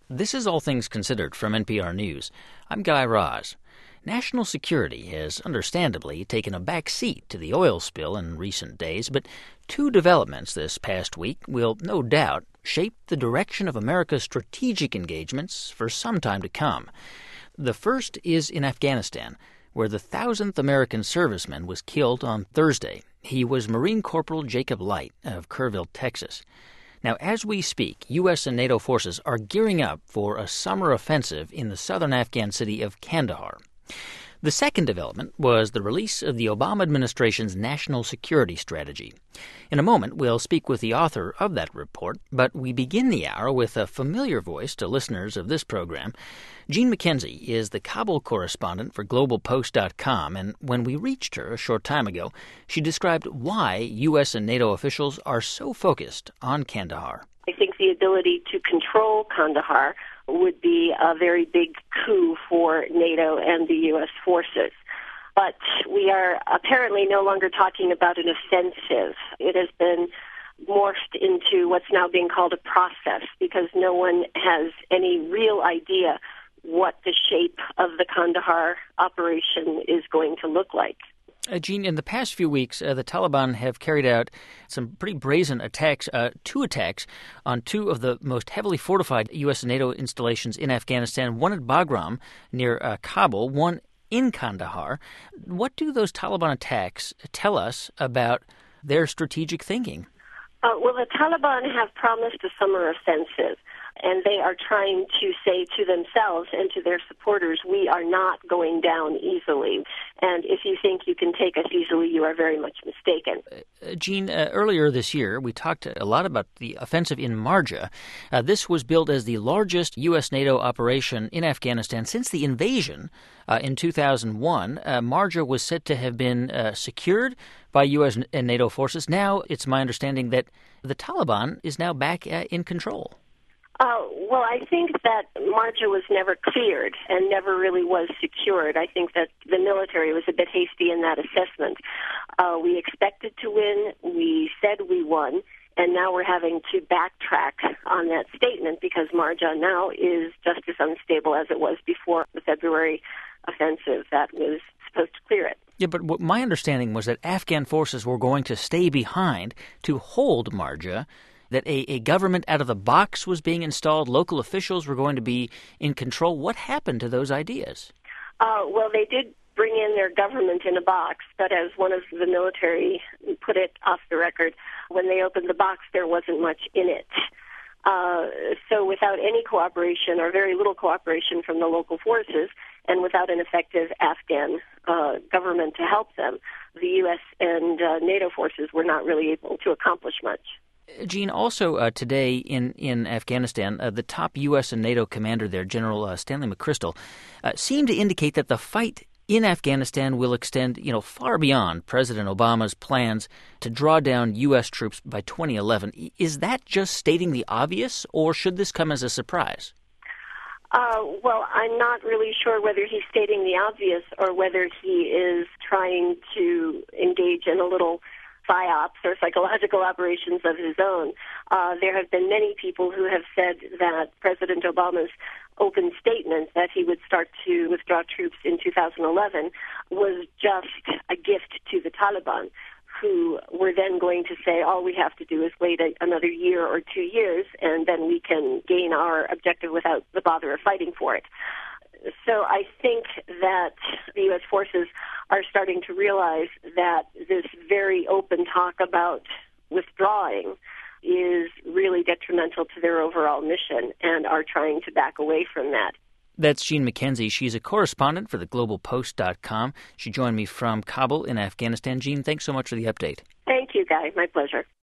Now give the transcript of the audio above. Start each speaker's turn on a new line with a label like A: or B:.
A: This is All Things Considered from NPR News. I'm Guy Raz. National security has understandably taken a back seat to the oil spill in recent days, but two developments this past week will no doubt shape the direction of America's strategic engagements for some time to come. The first is in Afghanistan, where the 1,000th American serviceman was killed on Thursday. He was Marine Corporal Jacob Light of Kerrville, Texas. Now, as we speak, U.S. and NATO forces are gearing up for a summer offensive in the southern Afghan city of Kandahar. The second development was the release of the Obama administration's national security strategy. In a moment, we'll speak with the author of that report, but we begin the hour with a familiar voice to listeners of this program. Jean McKenzie is the Kabul correspondent for GlobalPost.com, and when we reached her a short time ago, she described why U.S. and NATO officials are so focused on Kandahar.
B: I think the ability to control Kandahar would be a very big coup for NATO and the U.S. forces. But we are apparently no longer talking about an offensive. It has been morphed into what's now being called a process because no one has any real idea what the shape of the Kandahar operation is going to look like.
A: Jean, in the past few weeks, the Taliban have carried out some pretty brazen attacks, two attacks on two of the most heavily fortified U.S. and NATO installations in Afghanistan, one at Bagram near Kabul, one in Kandahar. What do those Taliban attacks tell us about their strategic thinking?
B: Well, the Taliban have promised a summer offensive, and they are trying to say to themselves and to their supporters, we are not going down easily. And if you think you can take us easily, you are very much mistaken.
A: Jean, earlier this year, we talked a lot about the offensive in Marja. This was billed as the largest U.S.-NATO operation in Afghanistan since the invasion in 2001. Marja was said to have been secured by U.S. and NATO forces. Now it's my understanding that the Taliban is now back in control.
B: Well, I think that Marja was never cleared and never really was secured. I think that the military was a bit hasty in that assessment. We expected to win. We said we won. And now we're having to backtrack on that statement because Marja now is just as unstable as it was before the February offensive that was supposed to clear it.
A: Yeah, but what my understanding was that Afghan forces were going to stay behind to hold Marja, that a government out of the box was being installed, local officials were going to be in control. What happened to those ideas?
B: Well, they did bring in their government in a box, but as one of the military put it off the record, when they opened the box, there wasn't much in it. So without any cooperation or very little cooperation from the local forces and without an effective Afghan government to help them, the U.S. and NATO forces were not really able to accomplish much.
A: Jean, also today in Afghanistan, the top U.S. and NATO commander there, General Stanley McChrystal, seemed to indicate that the fight in Afghanistan will extend, far beyond President Obama's plans to draw down U.S. troops by 2011. Is that just stating the obvious, or should this come as a surprise?
B: Well, I'm not really sure whether he's stating the obvious or whether he is trying to engage in a little psyops or psychological operations of his own. There have been many people who have said that President Obama's open statement that he would start to withdraw troops in 2011 was just a gift to the Taliban, who were then going to say, all we have to do is wait another year or 2 years, and then we can gain our objective without the bother of fighting for it. So I think that the U.S. forces are starting to realize that this very open talk about withdrawing is really detrimental to their overall mission and are trying to back away from that.
A: That's Jean McKenzie. She's a correspondent for the GlobalPost.com. She joined me from Kabul in Afghanistan. Jean, thanks so much for the update.
B: Thank you, Guy. My pleasure.